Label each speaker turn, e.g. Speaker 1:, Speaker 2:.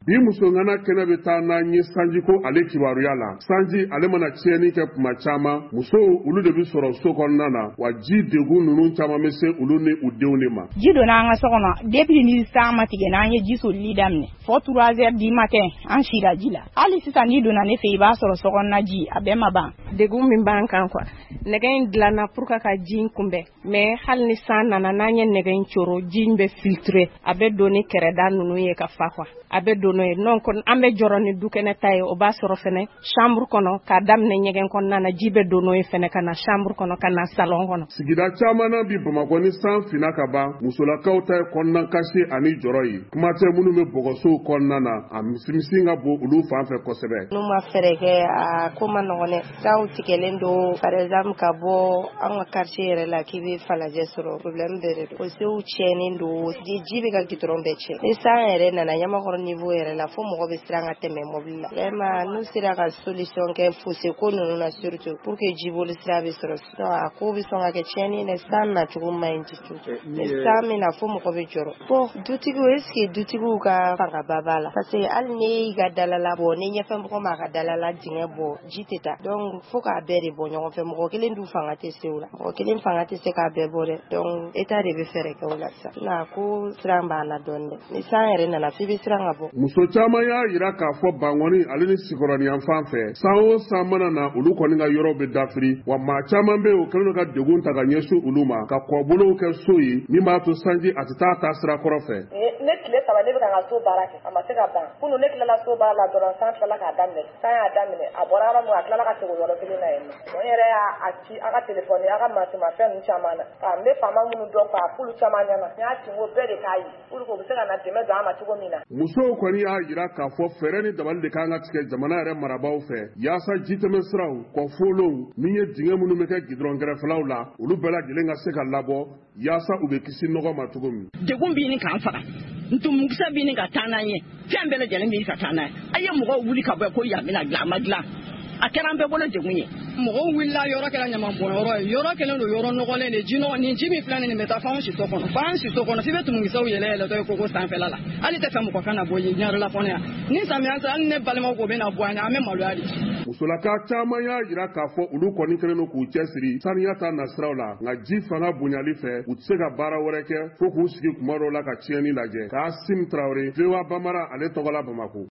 Speaker 1: bi musongana kɛnɛ bɛ taa n'an ye sanji ko ale kibaruya la. Sanji ale mana tiɲɛni kɛ kuma caman musow olu de bi sɔrɔ so kɔnɔna na wa ji degun ninnu caman bɛ se olu ni u denw de ma.
Speaker 2: Ji donna an ka so kɔnɔ depuis ni san ma tigɛ n'an ye ji solili daminɛ fo 3 heures du matin an sira ji la. Hali sisan ni donna ne fɛ i b'a sɔrɔ so kɔnɔna ji a bɛɛ ma ban.
Speaker 3: Degun min b'an kan quoi. Nɛgɛ in dilanna pour ka ji kunbɛn mais hali ni san nana n'an ye nɛgɛ in coro ji in bɛ filtrer a bɛ don ni kɛrɛda ninnu ye ka fa quoi. A bɛ don n'o ye non an bɛ jɔrɔ ni dukɛnɛ ta ye o b'a sɔrɔ fɛnɛ chambre kɔnɔ k'a daminɛ ɲɛgɛn kɔnɔna na ji bɛ don n'o ye fɛnɛ ka na chambre kɔnɔ ka na salon kɔnɔ.
Speaker 1: Sigida caman na bi Bamakɔ ni san finna ka ban musolakaw ta ye kɔnɔna kasi ani jɔrɔ ye. Kuma tɛ minnu bɛ bɔgɔsow kɔnɔna na a misimisi ka bon olu fan fɛ kosɛbɛ.
Speaker 4: N'u ma fɛɛrɛ kɛ a ko ma nɔgɔn dɛ. Taw tigɛlen don par exemple ka bɔ an ka quartier yɛrɛ la k'i bɛ falajɛ sɔrɔ problème bɛɛ de don. Fossé tiɲɛnen don ji bɛ ka goudron bɛɛ tiɲɛ. Ni san yɛrɛ nana Ɲamakɔrɔ niveau yɛrɛ la fo mɔgɔ bɛ siran ka tɛmɛ mobile la. Vraiment n'u sera ka solution kɛ fossé ko ninnu na surtout pour que jiboli sira bɛ sɔrɔ sinon a ko bɛ sɔn ka kɛ tiɲɛni dɛ san nacogo man ɲi tutu. Mais san min na fo mɔgɔ bɛ jɔrɔ. Bon dutigiw est-ce que dutigiw ka fangaba b'a la parce que hali ni ka dalala bɔ ni ɲɛfɛ mɔgɔ ma ka dalala dingɛ bɔ ji tɛ taa donc fo k'a bɛɛ de bɔ ɲɔgɔn fɛ mɔgɔ kelen du fanga tɛ se o la mɔgɔ kelen fanga tɛ se k'a bɛɛ bɔ dɛ donc état de bɛ fɛɛrɛ kɛ o la sisan nka ko siran b'a la dɔɔnin dɛ ni san yɛrɛ nana f'i bɛ siran ka bɔ.
Speaker 1: Muso caman y'a jira k'a fɔ Bangɔni ale ni Sikɔrɔniyan fan fɛ san o san mana na olu kɔni ka yɔrɔ bɛ dafiri wa maa caman bɛ yen o kɛlen ka degun ta ka ɲɛsin olu ma ka kɔbolow kɛ so ye min b'a to sanji a tɛ taa sira kɔrɔ fɛ.
Speaker 5: Ne tile 3 ne bɛ ka n ka so baara kɛ a ma se ka ban kunun ne tilala so baara la dɔrɔn san tilala k'a daminɛ san y'a daminɛ a bɔra yɔrɔ min a tilala ka segin yɔrɔ kelen na yen nɔ n yɛrɛ y'a ci a ka telefɔni a ka mansimafɛn ninnu caman na n bɛ faama minnu dɔn k'a f'olu caman ɲɛna n y'a ci n ko bɛɛ de k'a ye pour que u bɛ se ka na dɛmɛ don an ma cogo min na.
Speaker 1: Musow kɔni y'a jira k'a fɔ fɛɛrɛ ni dabali de kan ka tigɛ jamana yɛrɛ marabaaw fɛ yaasa jitɛmɛ siraw kɔfolonw min ye dingɛ minnu bɛ kɛ gidɔrɔn kɛrɛfɛlaw la olu bɛɛ lajɛlen ka se ka labɔ yaasa u bɛ kisi nɔgɔ ma cogo min.
Speaker 6: Degun b'i ni k'an faga ntumukisɛ b'i ni ka taa n'an ye fɛn bɛɛ lajɛlen b'i ka taa n'a ye a ye mɔgɔw wuli ka bɔ ko yan bɛna dilan a ma dilan a kɛra an bɛɛ bolo degun ye.
Speaker 7: Mɔgɔw wulila yɔrɔ kɛra ɲamanbɔnyɔrɔ ye yɔrɔ kɛlen don yɔrɔ nɔgɔlen de nin ji min filɛ nin bɛ taa f'anw si so kɔnɔ f'i bɛ tumukisɛw yɛlɛ ye koko sanfɛla la hali tɛ fɛn mɔgɔ kana bɔ yen ɲarela kɔnɔ yan ni samiya sera hali ne balimaw ko bɛna bɔ yan an bɛ maloya de.
Speaker 1: Musolaka caman y'a jira k'a fɔ olu kɔni kɛlen don k'u cɛsiri saniya ta nasiraw la nka ji fanga bonyali fɛ u tɛ se ka baara wɛrɛ kɛ fo k'u sigi kuma dɔw la ka tiɲɛni lajɛ k'a Sim Traoré VOA Bambara ale tɔgɔla Bamakɔ.